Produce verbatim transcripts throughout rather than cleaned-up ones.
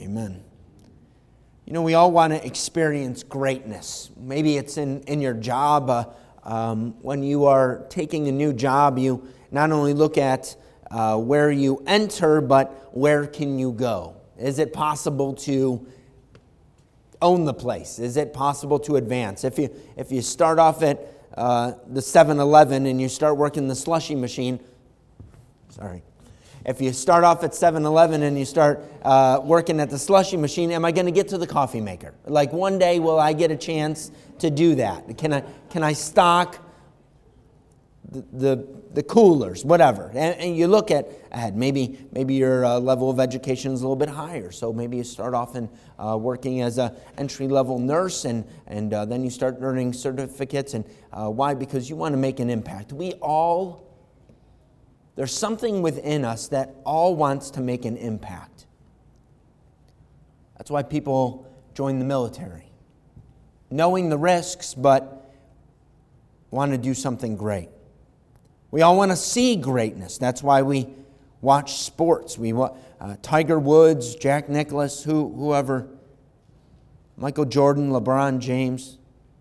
Amen. You know, we all want to experience greatness. Maybe it's in, in your job. Uh, um, when you are taking a new job, you not only look at uh, where you enter, but where can you go? Is it possible to own the place? Is it possible to advance? If you if you start off at uh, the seven eleven and you start working the slushy machine, sorry. If you start off at seven eleven and you start uh, working at the slushy machine, am I going to get to the coffee maker? Like one day, will I get a chance to do that? Can I can I stock the the, the coolers, whatever? And, and you look at ahead. Maybe maybe your uh, level of education is a little bit higher, so maybe you start off in uh, working as a entry level nurse, and and uh, then you start earning certificates. And uh, why? Because you want to make an impact. We all. There's something within us that all wants to make an impact. That's why people join the military. Knowing the risks, but want to do something great. We all want to see greatness. That's why we watch sports. We want uh, Tiger Woods, Jack Nicklaus, who, whoever, Michael Jordan, LeBron James.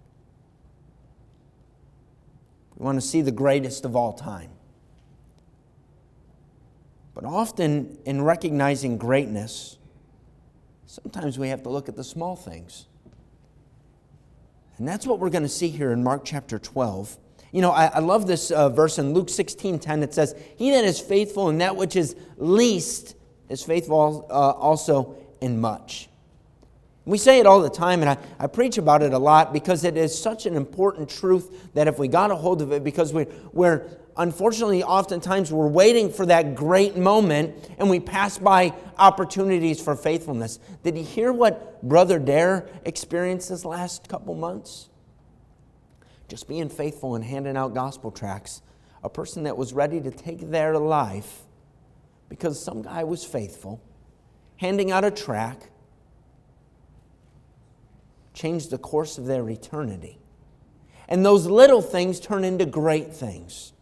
We want to see the greatest of all time. But often in recognizing greatness, sometimes we have to look at the small things. And that's what we're going to see here in Mark chapter twelve. You know, I, I love this uh, verse in Luke sixteen ten. It says, "He that is faithful in that which is least is faithful uh, also in much." We say it all the time, and I, I preach about it a lot because it is such an important truth that if we got a hold of it, because we, we're unfortunately, oftentimes we're waiting for that great moment and we pass by opportunities for faithfulness. Did you hear what Brother Dare experienced this last couple months? Just being faithful and handing out gospel tracts. A person that was ready to take their life because some guy was faithful, handing out a tract, changed the course of their eternity. And those little things turn into great things.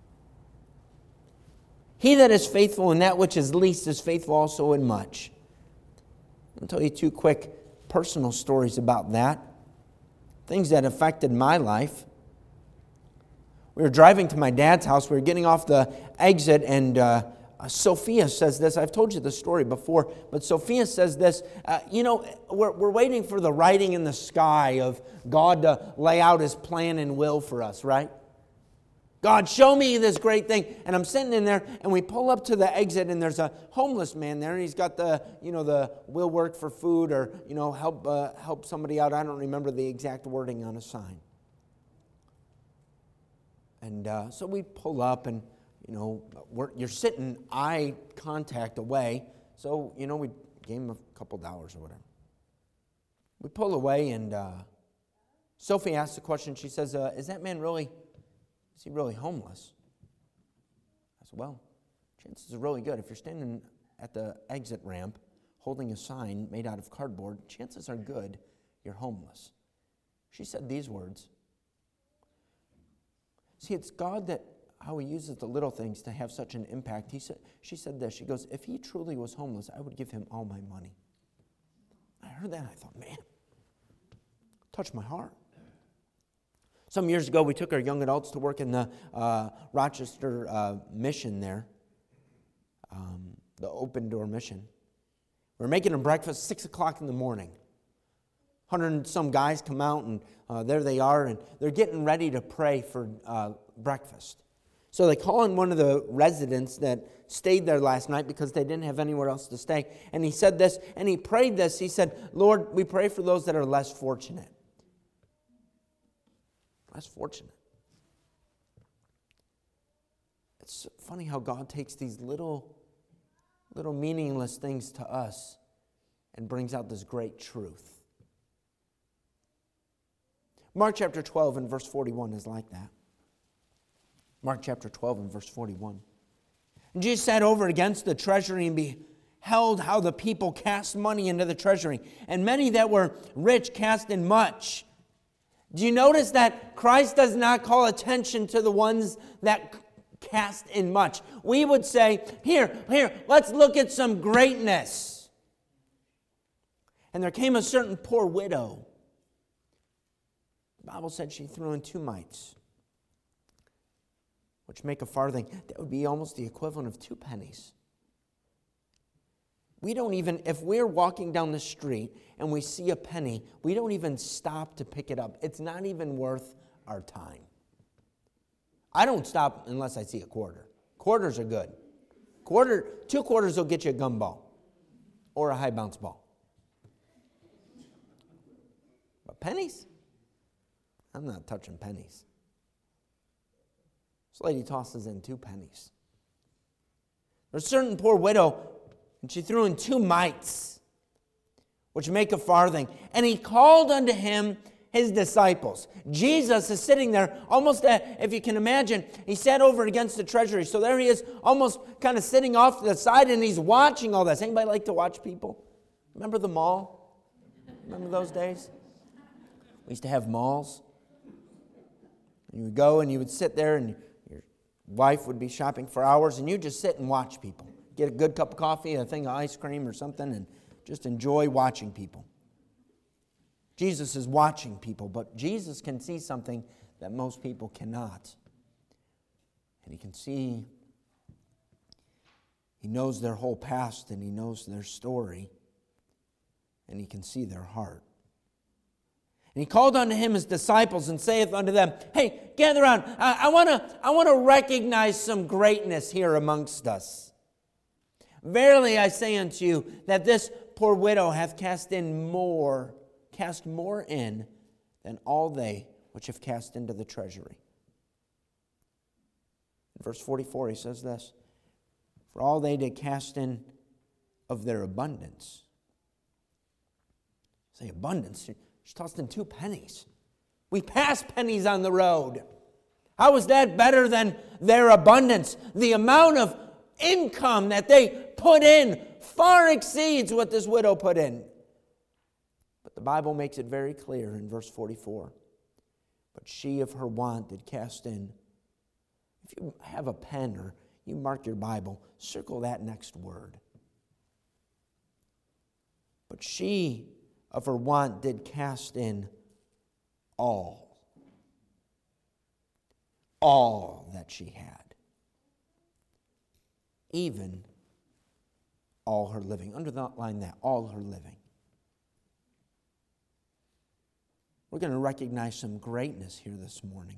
He that is faithful in that which is least is faithful also in much. I'll tell you two quick personal stories about that. Things that affected my life. We were driving to my dad's house. We were getting off the exit, and uh, Sophia says this. I've told you the story before, but Sophia says this. Uh, you know, we're, we're waiting for the writing in the sky of God to lay out His plan and will for us, right? God, show me this great thing. And I'm sitting in there, and we pull up to the exit, and there's a homeless man there, and he's got the, you know, the will work for food, or, you know, help uh, help somebody out. I don't remember the exact wording on a sign. And uh, so we pull up, and, you know, we're, you're sitting eye contact away. So, you know, we gave him a couple dollars or whatever. We pull away, and uh, Sophie asks the question. She says, uh, is that man really... Is he really homeless? I said, well, chances are really good. If you're standing at the exit ramp holding a sign made out of cardboard, chances are good you're homeless. She said these words. See, it's God that, how He uses the little things to have such an impact. He said, she said this. She goes, if he truly was homeless, I would give him all my money. I heard that and I thought, man, touched my heart. Some years ago, we took our young adults to work in the uh, Rochester uh, mission there, um, the Open Door Mission. We were making them breakfast six o'clock in the morning. Hundred and some guys come out, and uh, there they are, and they're getting ready to pray for uh, breakfast. So they call in one of the residents that stayed there last night because they didn't have anywhere else to stay. And he said this, and he prayed this. He said, Lord, we pray for those that are less fortunate. Less fortunate. It's funny how God takes these little, little meaningless things to us and brings out this great truth. Mark chapter twelve and verse forty-one is like that. Mark chapter twelve and verse forty-one. And Jesus sat over against the treasury and beheld how the people cast money into the treasury. And many that were rich cast in much. Do you notice that Christ does not call attention to the ones that cast in much? We would say, here, here, let's look at some greatness. And there came a certain poor widow. The Bible said she threw in two mites, which make a farthing. That would be almost the equivalent of two pennies. We don't even, if we're walking down the street and we see a penny, we don't even stop to pick it up. It's not even worth our time. I don't stop unless I see a quarter. Quarters are good. Quarter, two quarters will get you a gumball or a high bounce ball. But pennies? I'm not touching pennies. This lady tosses in two pennies. There's a certain poor widow, and she threw in two mites, which make a farthing. And he called unto him his disciples. Jesus is sitting there, almost, uh, if you can imagine, he sat over against the treasury. So there he is, almost kind of sitting off to the side, and he's watching all this. Anybody like to watch people? Remember the mall? Remember those days? We used to have malls. And you would go and you would sit there, and your wife would be shopping for hours, and you just sit and watch people. Get a good cup of coffee, a thing of ice cream or something, and just enjoy watching people. Jesus is watching people, but Jesus can see something that most people cannot. And he can see, he knows their whole past, and he knows their story, and he can see their heart. And he called unto him his disciples and saith unto them, hey, gather around. I, I want to I want to recognize some greatness here amongst us. Verily I say unto you that this poor widow hath cast in more, cast more in than all they which have cast into the treasury. In verse forty-four he says this, for all they did cast in of their abundance. Say abundance. She tossed in two pennies. We pass pennies on the road. How is that better than their abundance? The amount of income that they put in far exceeds what this widow put in. But the Bible makes it very clear in verse forty-four. But she of her want did cast in. If you have a pen or you mark your Bible, circle that next word. But she of her want did cast in all. All that she had. Even all her living. Underline that, all her living. We're going to recognize some greatness here this morning.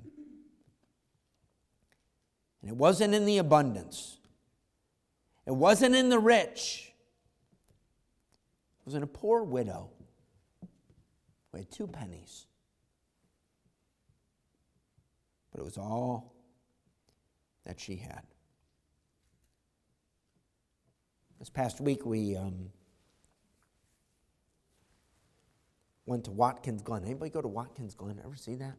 And it wasn't in the abundance. It wasn't in the rich. It was in a poor widow who had two pennies. But it was all that she had. This past week we um, went to Watkins Glen. Anybody go to Watkins Glen? Ever see that?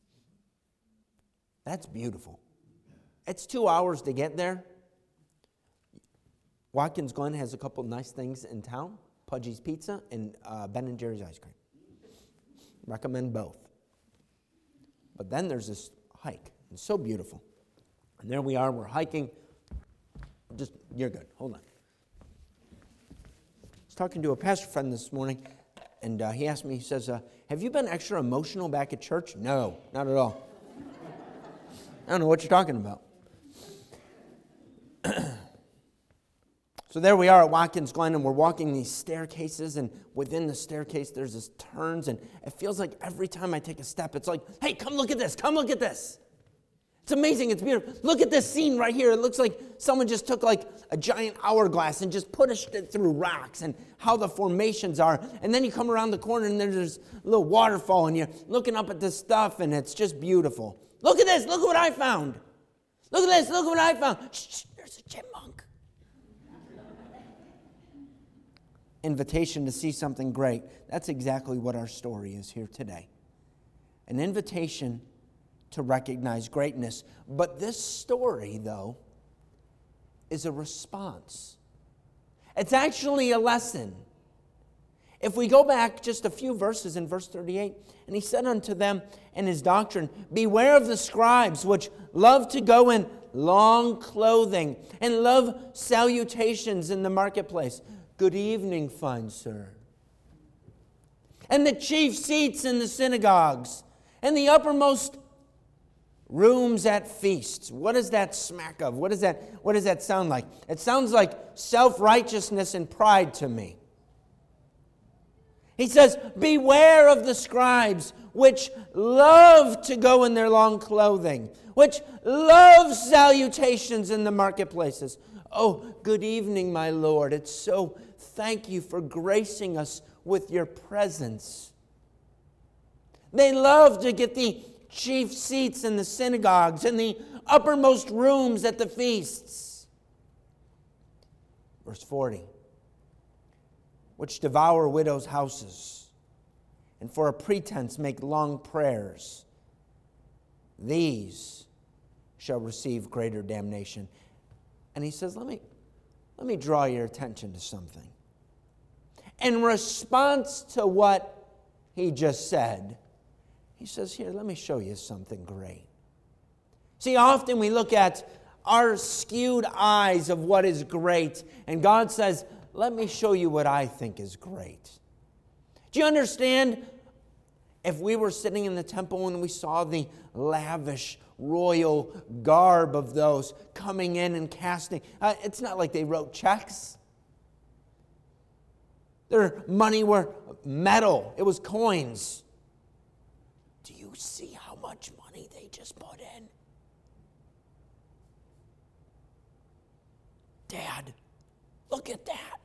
That's beautiful. It's two hours to get there. Watkins Glen has a couple nice things in town. Pudgy's Pizza and uh, Ben and Jerry's Ice Cream. Recommend both. But then there's this hike. It's so beautiful. And there we are. We're hiking. Just, you're good. Hold on. I was talking to a pastor friend this morning, and uh, he asked me, he says, uh, have you been extra emotional back at church? No, not at all. I don't know what you're talking about. So there we are at Watkins Glen, and we're walking these staircases, and within the staircase there's this turns, and it feels like every time I take a step, it's like, hey, come look at this, come look at this. It's amazing, it's beautiful. Look at this scene right here. It looks like someone just took like a giant hourglass and just pushed it through rocks, and how the formations are. And then you come around the corner, and there's this little waterfall, and you're looking up at this stuff, and it's just beautiful. Look at this, look at what I found. Look at this, look at what I found. Shh, shh, there's a chipmunk. Invitation to see something great. That's exactly what our story is here today. An invitation to recognize greatness. But this story, though, is a response. It's actually a lesson. If we go back just a few verses in verse thirty-eight, and he said unto them in his doctrine, beware of the scribes which love to go in long clothing and love salutations in the marketplace. Good evening, fine sir. and the chief seats in the synagogues, and the uppermost rooms at feasts. What does that smack of? What does that, what does that sound like? It sounds like self-righteousness and pride to me. He says, beware of the scribes, which love to go in their long clothing, which love salutations in the marketplaces. Oh, good evening, my Lord. It's so thank you for gracing us with your presence. They love to get the chief seats in the synagogues and the uppermost rooms at the feasts. Verse forty. Which devour widows' houses, and for a pretense make long prayers. These shall receive greater damnation. And he says, let me, let me draw your attention to something. In response to what he just said, he says, here, let me show you something great. See, often we look at our skewed eyes of what is great, and God says, let me show you what I think is great. Do you understand? If we were sitting in the temple and we saw the lavish royal garb of those coming in and casting, uh, it's not like they wrote checks. Their money were metal. It was coins. Do you see how much money they just put in? Dad, look at that.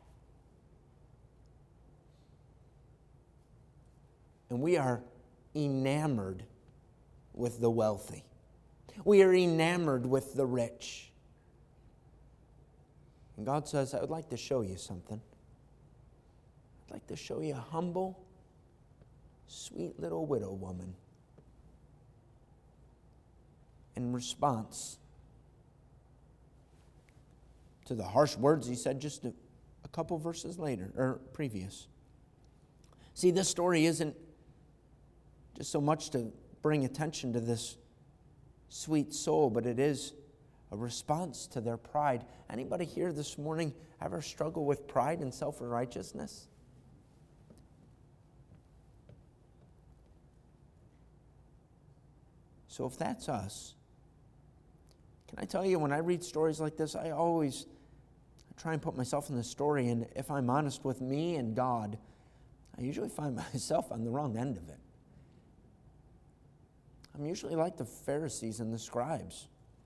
And we are enamored with the wealthy. We are enamored with the rich. And God says, I would like to show you something. I'd like to show you a humble, sweet little widow woman. In response to the harsh words he said just a, a couple verses later, or previous. See, this story isn't just so much to bring attention to this sweet soul, but it is a response to their pride. Anybody here this morning ever struggle with pride and self-righteousness? So if that's us, can I tell you, when I read stories like this, I always try and put myself in the story, and if I'm honest with me and God, I usually find myself on the wrong end of it. I'm usually like the Pharisees and the scribes.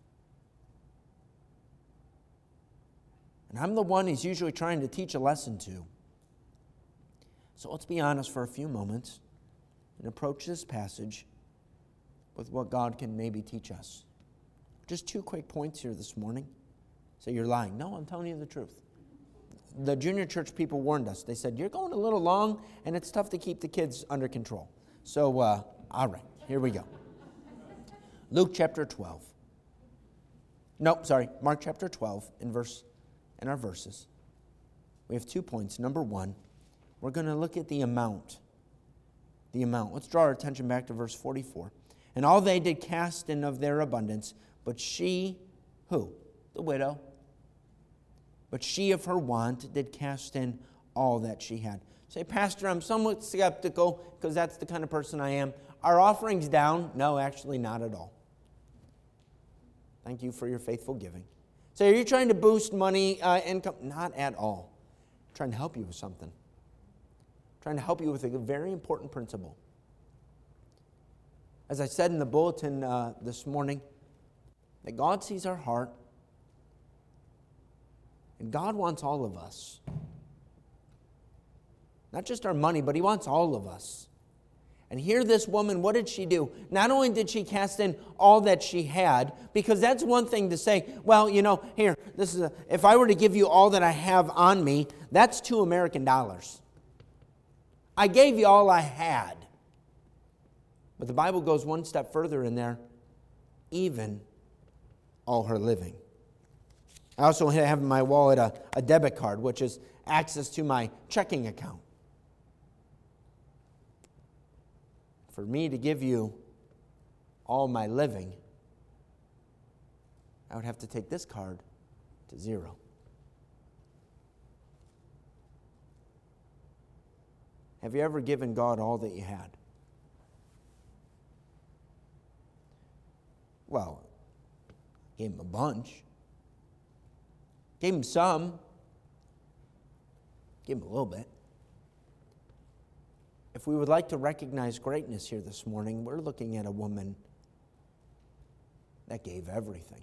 And I'm the one he's usually trying to teach a lesson to. So let's be honest for a few moments and approach this passage with what God can maybe teach us. Just two quick points here this morning. So you're lying. No, I'm telling you the truth. The junior church people warned us. They said, you're going a little long, and it's tough to keep the kids under control. So, uh, all right, here we go. Luke chapter twelve. No, sorry, Mark chapter twelve in verse in our verses. We have two points. Number one, we're going to look at the amount. The amount. Let's draw our attention back to verse forty-four. And all they did cast in of their abundance, but she, who? The widow. But she of her want did cast in all that she had. Say, Pastor, I'm somewhat skeptical because that's the kind of person I am. Are offerings down? No, actually not at all. Thank you for your faithful giving. So are you trying to boost money, uh, income? Not at all. I'm trying to help you with something. I'm trying to help you with a very important principle. As I said in the bulletin uh, this morning, that God sees our heart, and God wants all of us. Not just our money, but He wants all of us. And here this woman, what did she do? Not only did she cast in all that she had, because that's one thing to say, well, you know, here, this is a, if I were to give you all that I have on me, that's two American dollars. I gave you all I had. But the Bible goes one step further in there, even all her living. I also have in my wallet a, a debit card, which is access to my checking account. For me to give you all my living, I would have to take this card to zero. Have you ever given God all that you had? Well, gave him a bunch. Gave him some. Gave him a little bit. If we would like to recognize greatness here this morning, we're looking at a woman that gave everything.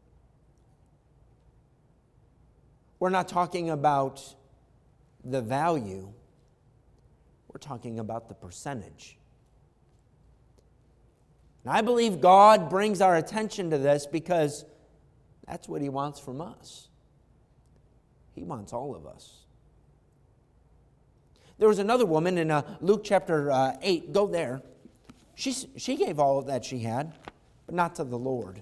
We're not talking about the value. We're talking about the percentage. And I believe God brings our attention to this because that's what He wants from us. He wants all of us. There was another woman in uh, Luke chapter uh, eight. Go there. She, she gave all that she had, but not to the Lord.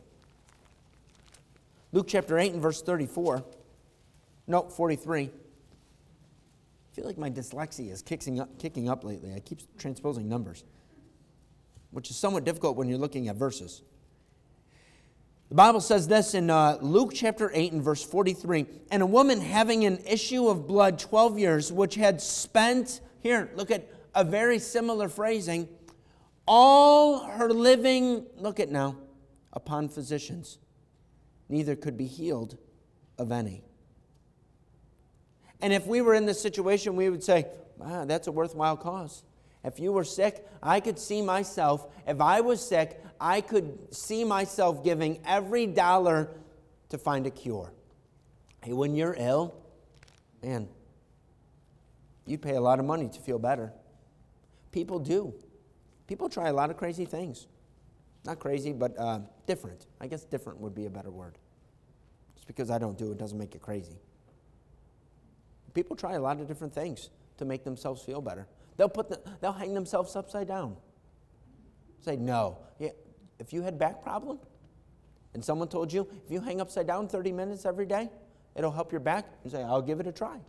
Luke chapter eight and verse thirty-four. No, forty-three. I feel like my dyslexia is kicking up, kicking up lately. I keep transposing numbers, which is somewhat difficult when you're looking at verses. The Bible says this in uh, Luke chapter eight and verse forty-three. And a woman having an issue of blood twelve years, which had spent, here, look at a very similar phrasing, all her living, look at now, upon physicians, neither could be healed of any. And if we were in this situation, we would say, wow, that's a worthwhile cause. If you were sick, I could see myself, if I was sick, I could see myself giving every dollar to find a cure. Hey, when you're ill, man, you'd pay a lot of money to feel better. People do. People try a lot of crazy things. Not crazy, but uh, different. I guess different would be a better word. Just because I don't do it doesn't make it crazy. People try a lot of different things to make themselves feel better. They'll put the, they'll hang themselves upside down. Say, no. Yeah, if you had back problem and someone told you, if you hang upside down thirty minutes every day, it'll help your back, you say, I'll give it a try.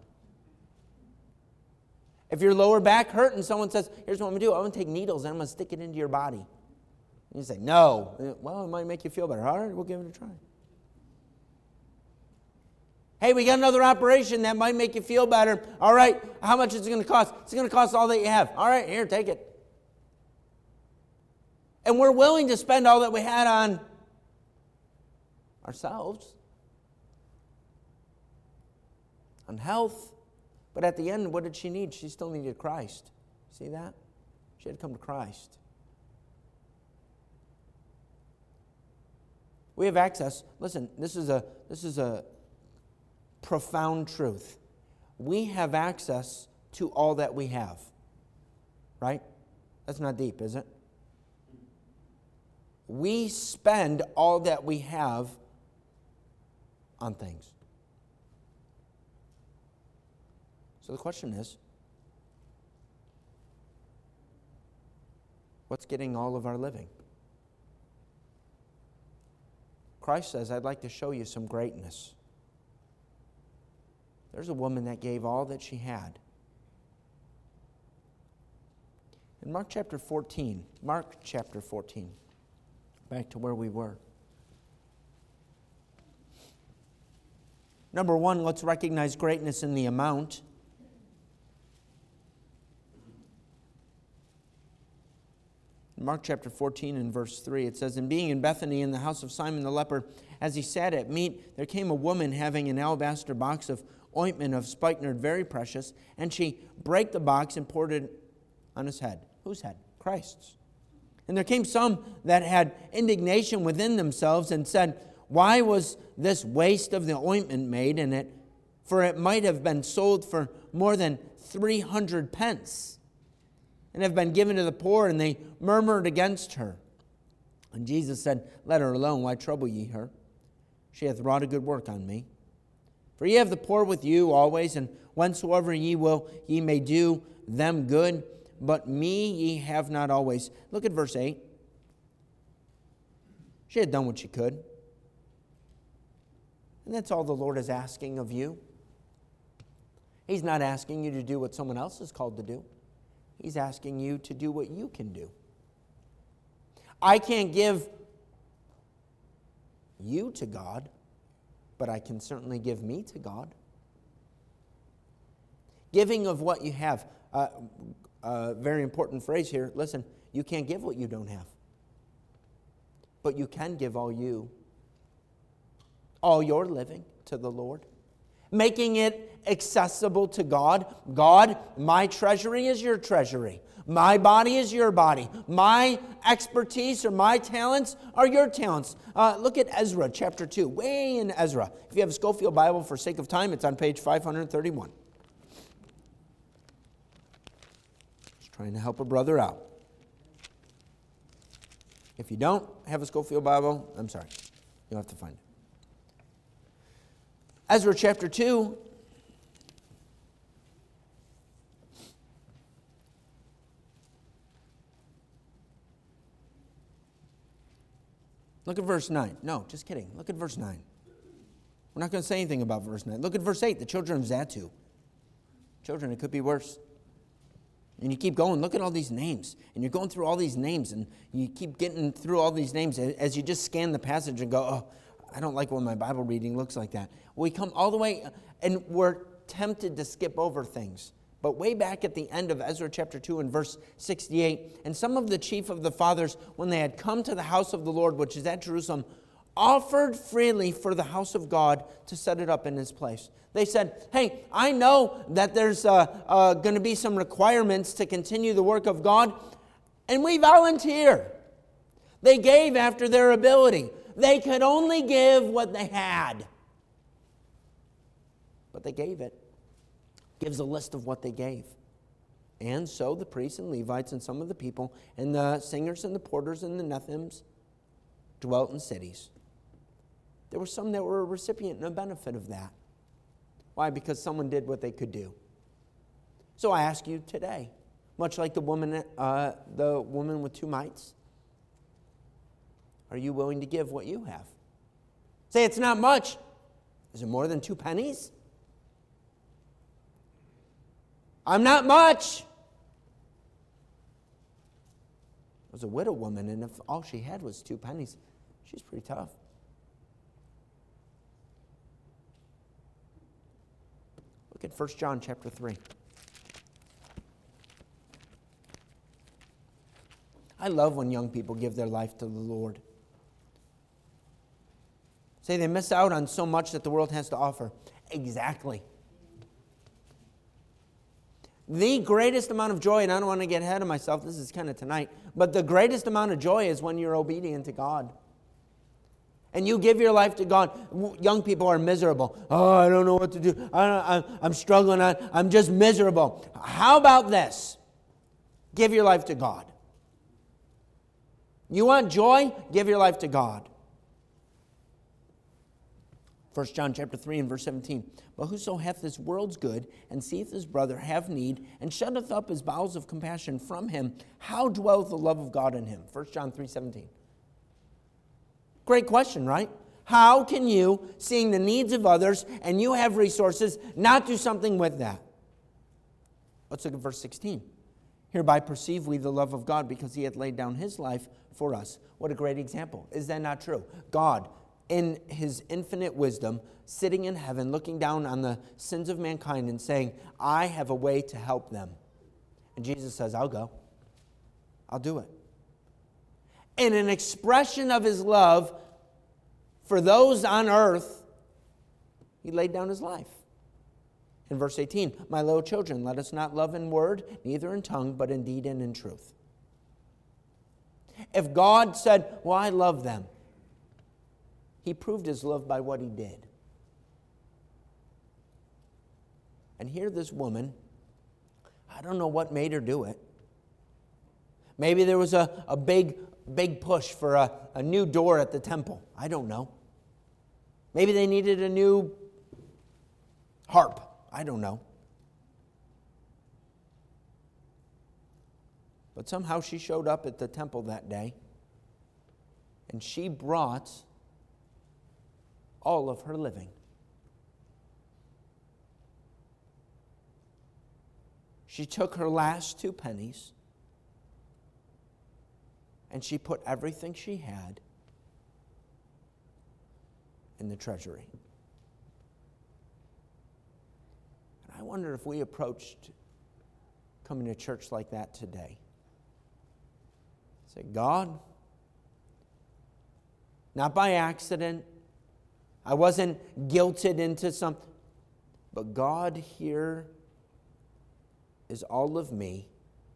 If your lower back hurt and someone says, here's what I'm going to do, I'm going to take needles and I'm going to stick it into your body. And you say, no. Well, it might make you feel better. All right, we'll give it a try. Hey, we got another operation that might make you feel better. All right, how much is it going to cost? It's going to cost all that you have. All right, here, take it. And we're willing to spend all that we had on ourselves, on health. But at the end, what did she need? She still needed Christ. See that? She had to come to Christ. We have access. Listen, this is a this is a profound truth. We have access to all that we have. Right? That's not deep, is it? We spend all that we have on things. So the question is, what's getting all of our living? Christ says, I'd like to show you some greatness. There's a woman that gave all that she had. In Mark chapter fourteen, Mark chapter fourteen, back to where we were. Number one, let's recognize greatness in the amount. In Mark chapter fourteen and verse three, it says, And being in Bethany in the house of Simon the leper, as he sat at meat, there came a woman having an alabaster box of ointment of spikenard, very precious, and she brake the box and poured it on his head. Whose head? Christ's. And there came some that had indignation within themselves and said, Why was this waste of the ointment made in it? For it might have been sold for more than three hundred pence, and have been given to the poor. And they murmured against her. And Jesus said, Let her alone. Why trouble ye her? She hath wrought a good work on me. For ye have the poor with you always, and whensoever ye will, ye may do them good. But me ye have not always. Look at verse eight. She had done what she could. And that's all the Lord is asking of you. He's not asking you to do what someone else is called to do. He's asking you to do what you can do. I can't give you to God, but I can certainly give me to God. Giving of what you have. Uh, a very important phrase here. Listen, you can't give what you don't have. But you can give all you, all your living to the Lord. Making it accessible to God. God, my treasury is your treasury. My body is your body. My expertise or my talents are your talents. Uh, look at Ezra chapter two, way in Ezra. If you have a Scofield Bible, for sake of time, it's on page five hundred thirty-one. Just trying to help a brother out. If you don't have a Scofield Bible, I'm sorry. You'll have to find it. Ezra chapter two. Look at verse nine. No, just kidding. Look at verse nine. We're not going to say anything about verse nine. Look at verse eight. The children of Zatu. Children, it could be worse. And you keep going. Look at all these names. And you're going through all these names. And you keep getting through all these names as you just scan the passage and go, oh, I don't like when my Bible reading looks like that. We come all the way, and we're tempted to skip over things. But way back at the end of Ezra chapter two and verse sixty-eight, and some of the chief of the fathers, when they had come to the house of the Lord, which is at Jerusalem, offered freely for the house of God to set it up in his place. They said, hey, I know that there's uh, uh, going to be some requirements to continue the work of God, and we volunteer. They gave after their ability. They could only give what they had. But they gave it. Gives a list of what they gave. And so the priests and Levites and some of the people and the singers and the porters and the Nethims dwelt in cities. There were some that were a recipient and a benefit of that. Why? Because someone did what they could do. So I ask you today, much like the woman, uh, the woman with two mites, are you willing to give what you have? Say it's not much. Is it more than two pennies? I'm not much. It was a widow woman, and if all she had was two pennies, she's pretty tough. Look at First John chapter three. I love when young people give their life to the Lord. Say they miss out on so much that the world has to offer. Exactly. The greatest amount of joy, and I don't want to get ahead of myself, this is kind of tonight, but the greatest amount of joy is when you're obedient to God. And you give your life to God. Young people are miserable. Oh, I don't know what to do. I don't, I, I'm struggling. I, I'm just miserable. How about this? Give your life to God. You want joy? Give your life to God. First John chapter three and verse seventeen. But whoso hath this world's good, and seeth his brother have need, and shutteth up his bowels of compassion from him, how dwelleth the love of God in him? First John three seventeen. Great question, right? How can you, seeing the needs of others, and you have resources, not do something with that? Let's look at verse sixteen. Hereby perceive we the love of God, because he hath laid down his life for us. What a great example. Is that not true? God, in his infinite wisdom, sitting in heaven, looking down on the sins of mankind and saying, I have a way to help them. And Jesus says, I'll go. I'll do it. In an expression of his love for those on earth, he laid down his life. In verse eighteen, my little children, let us not love in word, neither in tongue, but in deed and in truth. If God said, well, I love them, he proved his love by what he did. And here this woman, I don't know what made her do it. Maybe there was a, a big, big push for a, a new door at the temple. I don't know. Maybe they needed a new harp. I don't know. But somehow she showed up at the temple that day, and she brought all of her living. She took her last two pennies and she put everything she had in the treasury. And I wonder if we approached coming to church like that today. Say, God, not by accident. I wasn't guilted into something. But God, here is all of me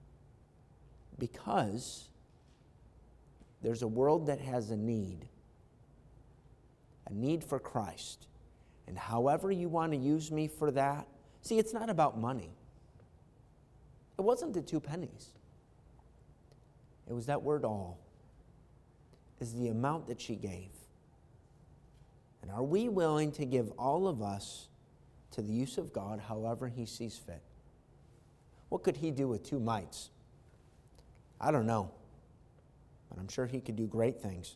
because there's a world that has a need. A need for Christ. And however you want to use me for that. See, it's not about money. It wasn't the two pennies. It was that word all. Is the amount that she gave. And are we willing to give all of us to the use of God however He sees fit? What could He do with two mites? I don't know. But I'm sure He could do great things.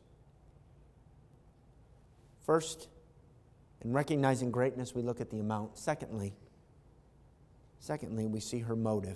First, in recognizing greatness, we look at the amount. Secondly, secondly, we see her motive.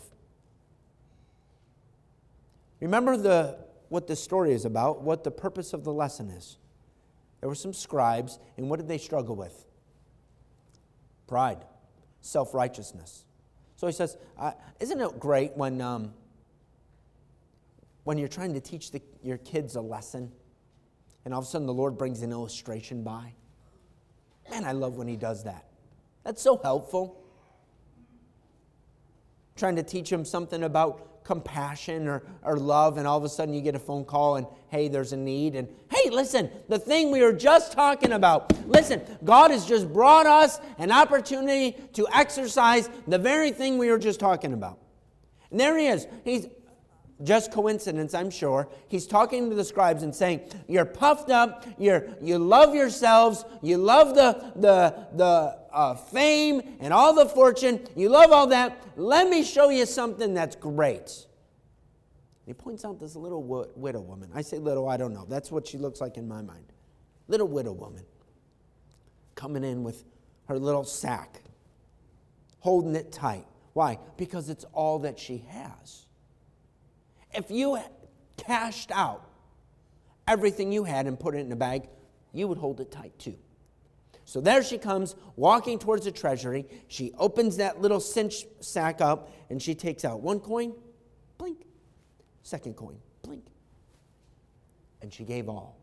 Remember the what the story is about, what the purpose of the lesson is. There were some scribes, and what did they struggle with? Pride, self-righteousness. So he says, uh, isn't it great when um, when you're trying to teach the, your kids a lesson, and all of a sudden the Lord brings an illustration by? Man, I love when He does that. That's so helpful. Trying to teach them something about compassion or, or love, and all of a sudden you get a phone call and, hey, there's a need. And, hey, listen, the thing we were just talking about. Listen, God has just brought us an opportunity to exercise the very thing we were just talking about. And there He is. He's just coincidence, I'm sure. He's talking to the scribes and saying, you're puffed up, you're, you love yourselves, you love the, the, the uh, fame and all the fortune, you love all that. Let me show you something that's great. He points out this little w- widow woman. I say little, I don't know. That's what she looks like in my mind. Little widow woman. Coming in with her little sack. Holding it tight. Why? Because it's all that she has. If you cashed out everything you had and put it in a bag, you would hold it tight too. So there she comes, walking towards the treasury. She opens that little cinch sack up, and she takes out one coin, blink. Second coin, blink. And she gave all.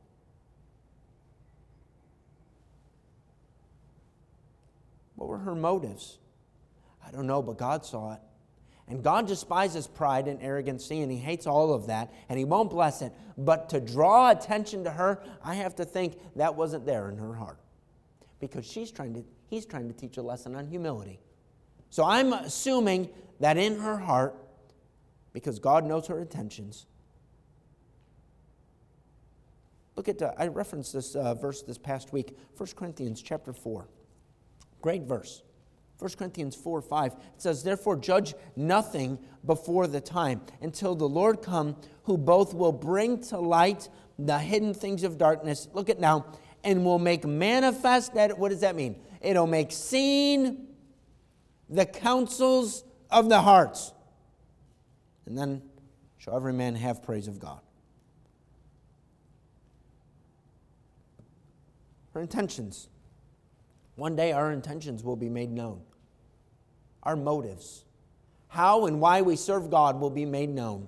What were her motives? I don't know, but God saw it. And God despises pride and arrogancy, and He hates all of that, and He won't bless it. But to draw attention to her, I have to think that wasn't there in her heart. Because she's trying to, He's trying to teach a lesson on humility. So I'm assuming that in her heart, because God knows her intentions. Look at, uh, I referenced this uh, verse this past week, First Corinthians chapter four. Great verse. First Corinthians four five, it says, therefore judge nothing before the time, until the Lord come, who both will bring to light the hidden things of darkness. Look at now, and will make manifest that, what does that mean? It'll make seen the counsels of the hearts. And then shall every man have praise of God. Her intentions. One day our intentions will be made known. Our motives. How and why we serve God will be made known.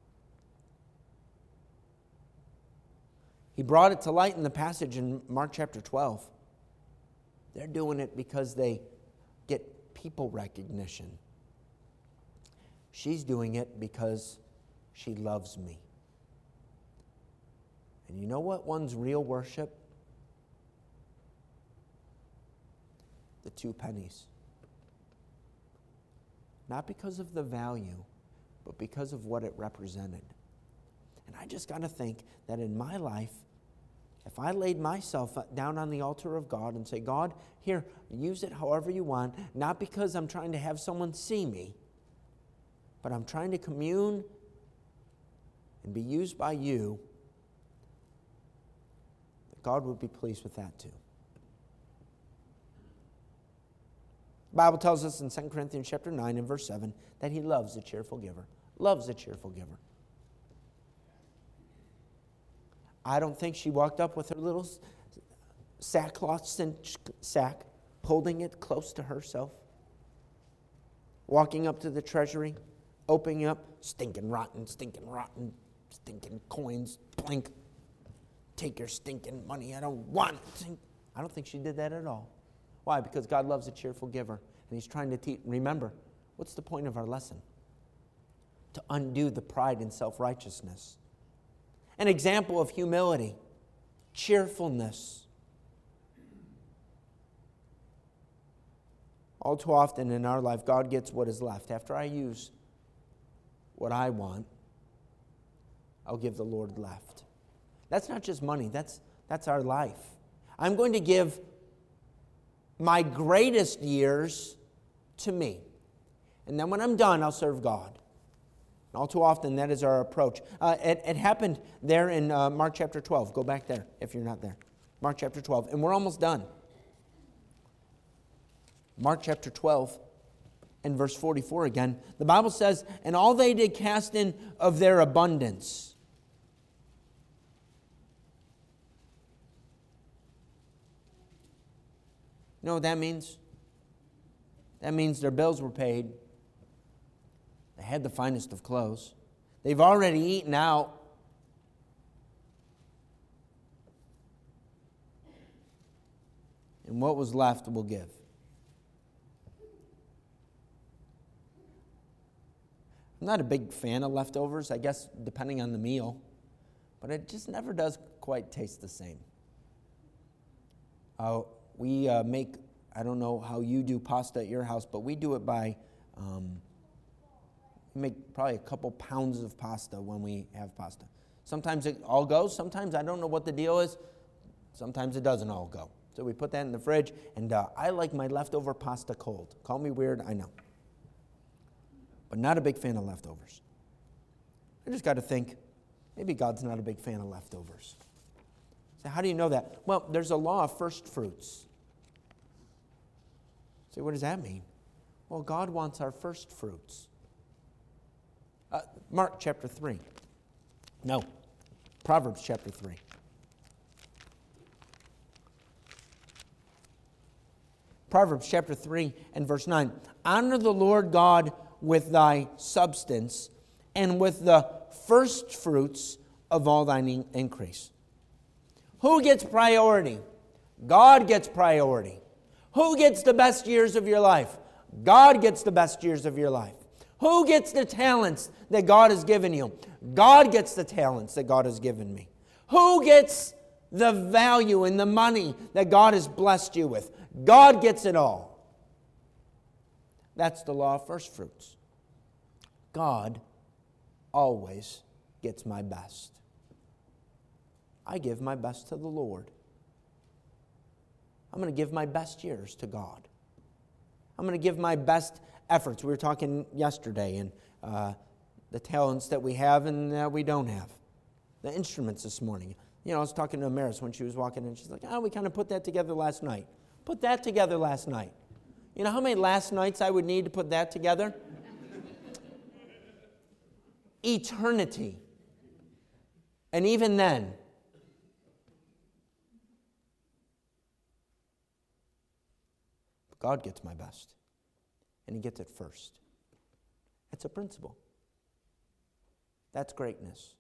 He brought it to light in the passage in Mark chapter twelve. They're doing it because they get people recognition. She's doing it because she loves me. And you know what one's real worship? The two pennies. Not because of the value, but because of what it represented. And I just got to think that in my life, if I laid myself down on the altar of God and say, God, here, use it however you want, not because I'm trying to have someone see me, but I'm trying to commune and be used by you, that God would be pleased with that too. The Bible tells us in Second Corinthians chapter nine and verse seven that He loves a cheerful giver. Loves a cheerful giver. I don't think she walked up with her little sackcloth cinch sack, holding it close to herself, walking up to the treasury, opening up, stinking rotten, stinking rotten, stinking coins, blink. Take your stinking money, I don't want it. I don't think she did that at all. Why? Because God loves a cheerful giver. And he's trying to teach. Remember, what's the point of our lesson? To undo the pride and self-righteousness. An example of humility, cheerfulness. All too often in our life, God gets what is left. After I use what I want, I'll give the Lord left. That's not just money, that's, that's our life. I'm going to give my greatest years to me. And then when I'm done, I'll serve God. And all too often, that is our approach. Uh, it, it happened there in uh, Mark chapter twelve. Go back there if you're not there. Mark chapter twelve. And we're almost done. Mark chapter twelve and verse forty-four again. The Bible says, and all they did cast in of their abundance. You know what that means? That means their bills were paid. They had the finest of clothes. They've already eaten out. And what was left we'll give. I'm not a big fan of leftovers, I guess, depending on the meal. But it just never does quite taste the same. Uh, we uh, make, I don't know how you do pasta at your house, but we do it by, um, we make probably a couple pounds of pasta when we have pasta. Sometimes it all goes. Sometimes I don't know what the deal is. Sometimes it doesn't all go. So we put that in the fridge, and uh, I like my leftover pasta cold. Call me weird, I know. But not a big fan of leftovers. I just got to think, maybe God's not a big fan of leftovers. So how do you know that? Well, there's a law of first fruits. So what does that mean? Well, God wants our first fruits. Uh, Mark chapter three. No, Proverbs chapter three. Proverbs chapter three and verse nine. Honor the Lord God with thy substance, and with the first fruits of all thine increase. Who gets priority? God gets priority. Who gets the best years of your life? God gets the best years of your life. Who gets the talents that God has given you? God gets the talents that God has given me. Who gets the value and the money that God has blessed you with? God gets it all. That's the law of first fruits. God always gets my best. I give my best to the Lord. I'm going to give my best years to God. I'm going to give my best efforts. We were talking yesterday, and uh, the talents that we have and that we don't have. The instruments this morning. You know, I was talking to Amaris when she was walking in. She's like, oh, we kind of put that together last night. Put that together last night. You know how many last nights I would need to put that together? Eternity. And even then, God gets my best. And He gets it first. It's a principle. That's greatness.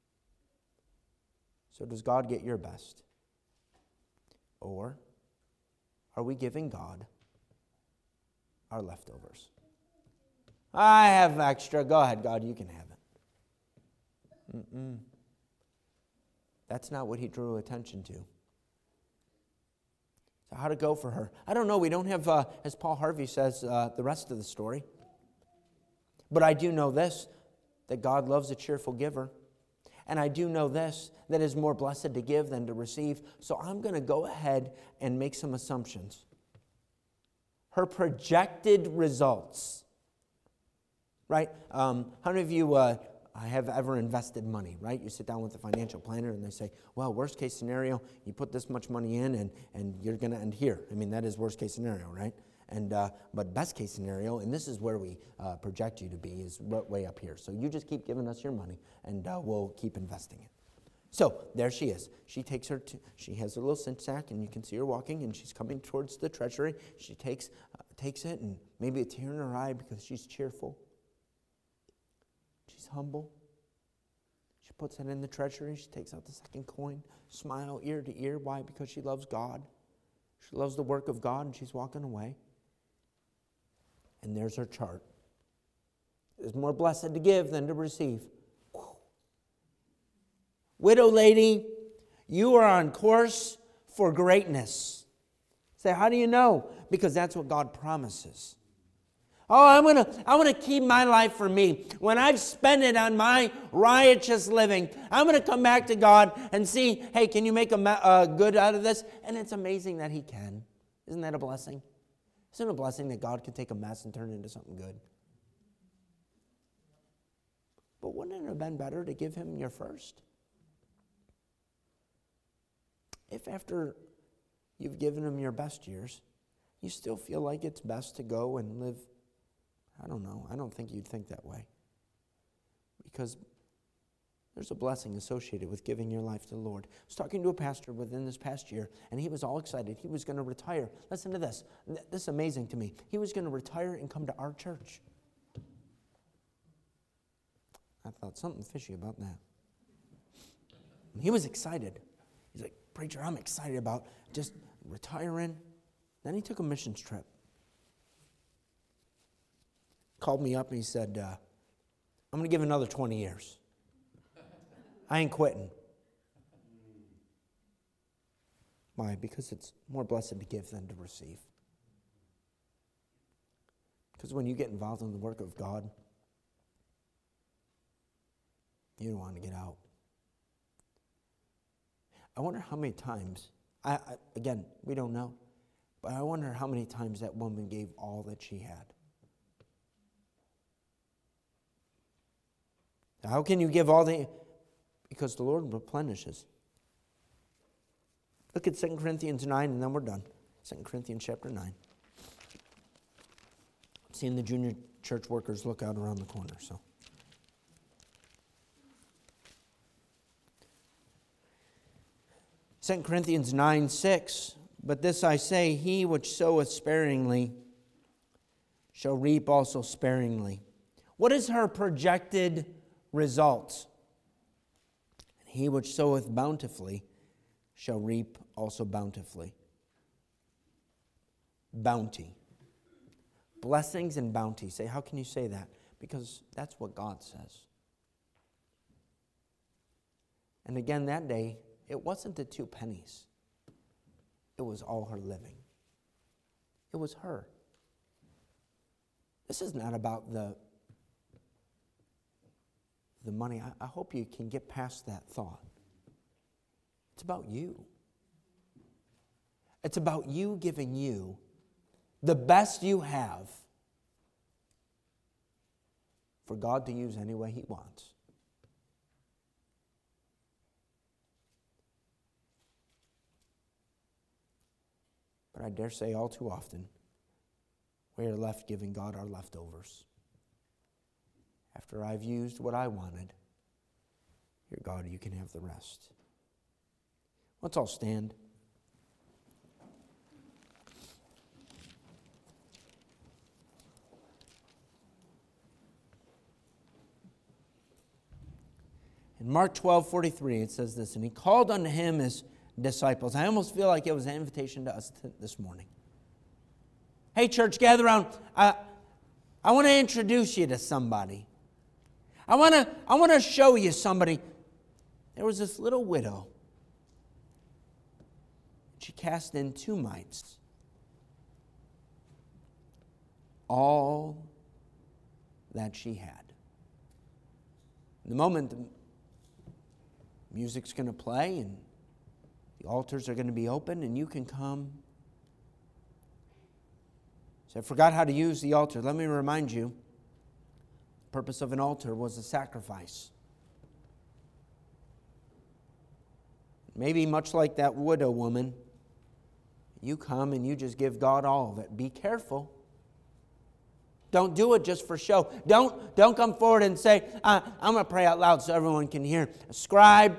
So does God get your best? Or are we giving God our leftovers? I have extra. Go ahead, God, you can have it. Mm-mm. That's not what He drew attention to. So how to go for her? I don't know. We don't have, uh, as Paul Harvey says, uh, the rest of the story. But I do know this, that God loves a cheerful giver. And I do know this, that it is more blessed to give than to receive. So I'm going to go ahead and make some assumptions. Her projected results, right? Um, how many of you uh, have ever invested money, right? You sit down with a financial planner and they say, well, worst case scenario, you put this much money in and, and you're going to end here. I mean, that is worst case scenario, right? And uh, but best case scenario, and this is where we uh, project you to be, is way up here. So you just keep giving us your money and uh, we'll keep investing it. So there she is. She takes her, to, she has her little cinch sack, and you can see her walking, and she's coming towards the treasury. She takes uh, takes it, and maybe a tear in her eye because she's cheerful. She's humble. She puts it in the treasury. She takes out the second coin. Smile ear to ear. Why? Because she loves God. She loves the work of God, and she's walking away. And there's her chart. It's more blessed to give than to receive. Whew. Widow lady, you are on course for greatness. Say, how do you know? Because that's what God promises. Oh, I'm going to I want to keep my life for me. When I've spent it on my riotous living, I'm going to come back to God and see, hey, can you make a uh, good out of this? And it's amazing that he can. Isn't that a blessing? Isn't it a blessing that God can take a mess and turn it into something good? But wouldn't it have been better to give him your first? If after you've given him your best years, you still feel like it's best to go and live, I don't know, I don't think you'd think that way. Because there's a blessing associated with giving your life to the Lord. I was talking to a pastor within this past year, and he was all excited. He was going to retire. Listen to this. This is amazing to me. He was going to retire and come to our church. I thought something fishy about that. And he was excited. He's like, preacher, I'm excited about just retiring. Then he took a missions trip. Called me up and he said, uh, I'm going to give another twenty years. I ain't quitting. Why? Because it's more blessed to give than to receive. Because when you get involved in the work of God, you don't want to get out. I wonder how many times, I, I, again, we don't know, but I wonder how many times that woman gave all that she had. How can you give all the... Because the Lord replenishes. Look at Second Corinthians nine, and then we're done. Second Corinthians chapter nine. I'm seeing the junior church workers look out around the corner, so... Second Corinthians nine six, but this I say, he which soweth sparingly shall reap also sparingly. What is her projected result? And he which soweth bountifully shall reap also bountifully. Bounty. Blessings and bounty. Say, how can you say that? Because that's what God says. And again, that day, it wasn't the two pennies. It was all her living. It was her. This is not about the, the money. I, I hope you can get past that thought. It's about you. It's about you giving you the best you have for God to use any way he wants. But I dare say all too often, we are left giving God our leftovers. After I've used what I wanted, here, God, you can have the rest. Let's all stand. In Mark twelve forty-three, it says this, and he called unto him his disciples. I almost feel like it was an invitation to us t- this morning. Hey, church, gather around. I, I want to introduce you to somebody. I want to I want to show you somebody. There was this little widow. She cast in two mites. All that she had. In the moment the music's going to play and the altars are going to be open and you can come. So I forgot how to use the altar. Let me remind you, the purpose of an altar was a sacrifice. Maybe much like that widow woman, you come and you just give God all of it. Be careful. Don't do it just for show. Don't, don't come forward and say, uh, I'm going to pray out loud so everyone can hear. Scribe.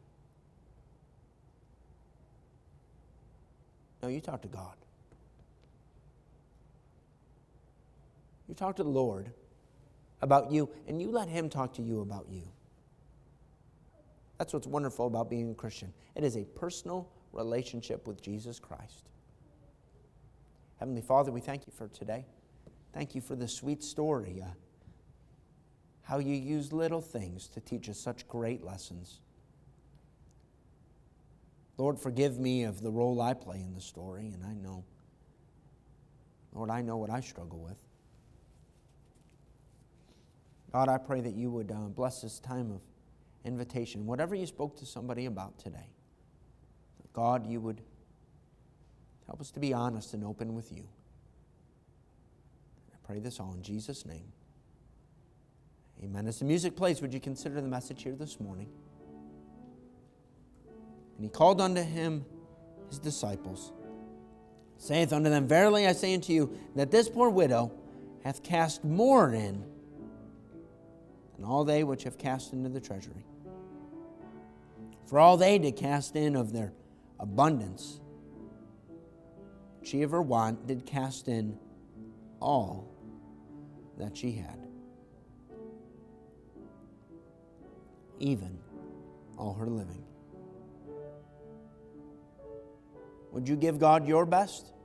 No, you talk to God. You talk to the Lord. about you, and you let Him talk to you about you. That's what's wonderful about being a Christian. It is a personal relationship with Jesus Christ. Heavenly Father, we thank you for today. Thank you for the sweet story, uh, how you use little things to teach us such great lessons. Lord, forgive me of the role I play in the story, and I know, Lord, I know what I struggle with. God, I pray that you would uh, bless this time of invitation. Whatever you spoke to somebody about today, God, you would help us to be honest and open with you. I pray this all in Jesus' name. Amen. As the music plays, would you consider the message here this morning? And he called unto him his disciples, saith unto them, Verily I say unto you, that this poor widow hath cast more in than all they which have cast into the treasury. For all they did cast in of their abundance, she of her want did cast in all that she had, even all her living. Would you give God your best?